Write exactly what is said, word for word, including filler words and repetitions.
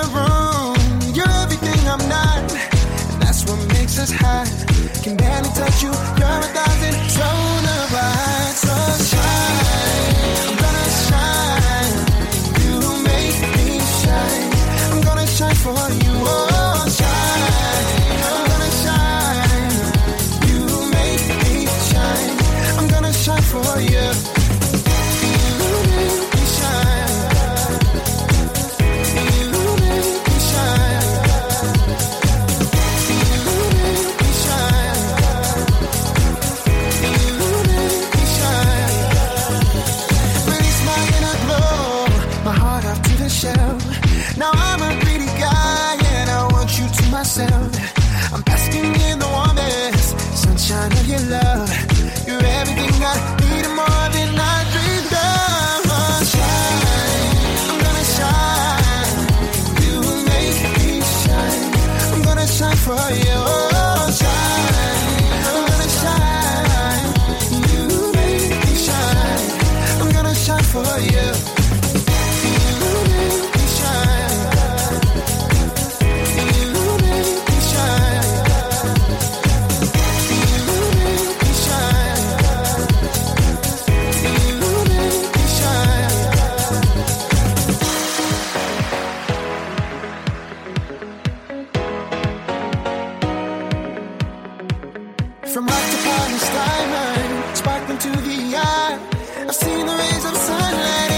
the room. You're everything I'm not, and that's what makes us hot. Can barely touch you, you're a thousand solar bright. So shine, I'm gonna shine. You make me shine. I'm gonna shine for you. Oh, shine, I'm gonna shine. You make me shine. I'm gonna shine for you. Now I'm a pretty guy and I want you to myself. I'm basking in the warmest sunshine of your love. You're everything I need and more than I dreamed of. Oh, shine, I'm gonna shine. You make me shine. I'm gonna shine for you. Oh, shine, I'm gonna shine. You make me shine. I'm gonna shine for you. From rock to Paris diamond, sparkling to the eye. I've seen the rays of sunlight